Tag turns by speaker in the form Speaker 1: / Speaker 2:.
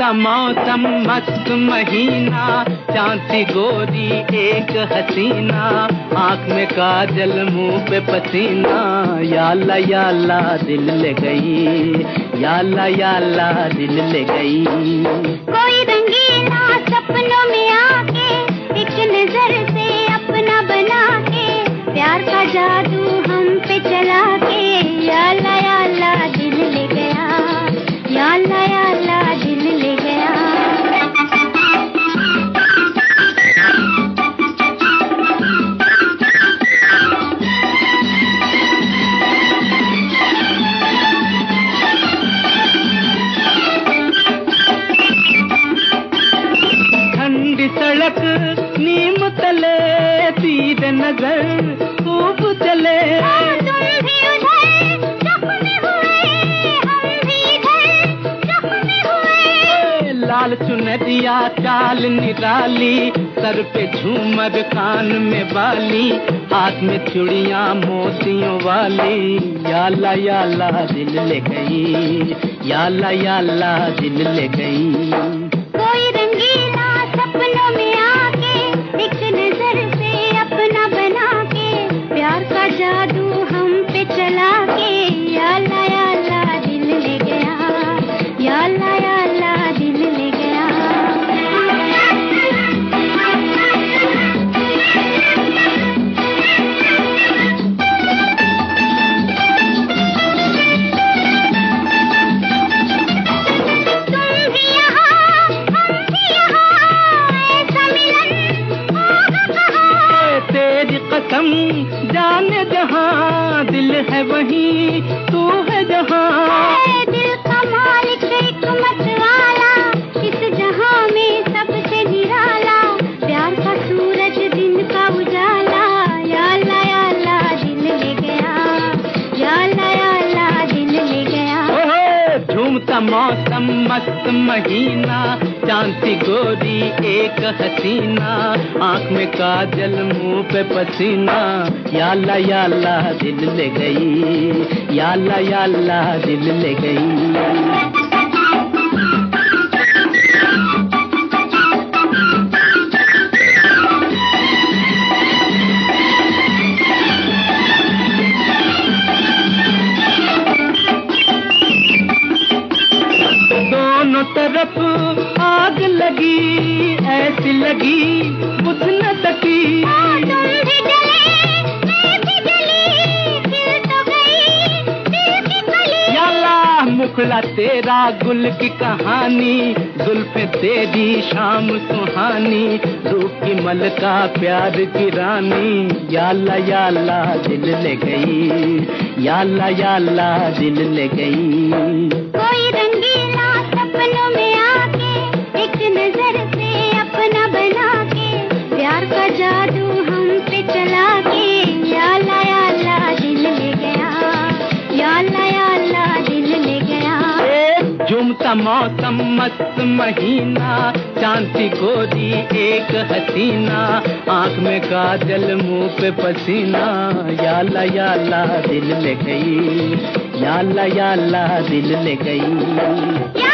Speaker 1: झूमता मौसम मस्त महीना, चांद सी गोरी एक हसीना, आँख में काजल मुंह पे पसीना, या अल्लाह दिल ले गई, या अल्लाह दिल ले गई।
Speaker 2: कोई रंगीला सपनों में आके एक नजर से अपना बना के, प्यार का जादू हम पे चला के, या अल्लाह दिल ले गया, या अल्लाह दिल ले गया।
Speaker 1: ठंडी सड़क नीम तले तीर नजर खूब चले,
Speaker 2: तुम भी उधर जख्मी हुए, हम भी इधर जख्मी हुए।
Speaker 1: लाल चुनरिया चाल निराली, सर पे झूमर कान में बाली, हाथ में चूड़ियां मोतियों वाली, या अल्लाह दिल ले गई, या अल्लाह दिल ले गई।
Speaker 2: कोई रंगीला सपनों में आके एक नजर से अपना बना के, प्यार का जादू हम पे चला के, या अल्लाह दिल ले गया, या अल्लाह दिल ले गया।
Speaker 1: कसम जाने जहां दिल है वहीं तू है जहां,
Speaker 2: दिल का मालिक एक मत वाला, इस जहां में सबसे निराला, प्यार का सूरज दिन का उजाला, या अल्लाह दिल ले गया, या अल्लाह दिल ले गया।
Speaker 1: झूमता मौसम मस्त महीना, चांद सी गोरी एक हसीना, आँख में काजल मुंह पे पसीना, या अल्लाह दिल ले गई, या अल्लाह दिल ले गई। दोनों तरफ आग लगी, ऐसी लगी बुझ न सकी,
Speaker 2: तुम भी जले मैं भी जली, दिल तो गई दिल की कली।
Speaker 1: या अल्लाह मुखड़ा तेरा गुल की कहानी, जुल्फे तेरी शाम सुहानी, रूप की मलका प्यार की रानी, या अल्लाह दिल ले गई, या अल्लाह दिल ले गई।
Speaker 2: कोई रंगीला सपनों में आके एक नजर से अपना बना के, प्यार का जादू हम पे चला के, या अल्लाह दिल ले गया, या अल्लाह दिल ले गया।
Speaker 1: झूमता मौसम मस्त महीना, चांद सी गोरी एक हसीना, आँख में काजल मुंह पे पसीना, या अल्लाह दिल ले गई, या अल्लाह दिल ले गई।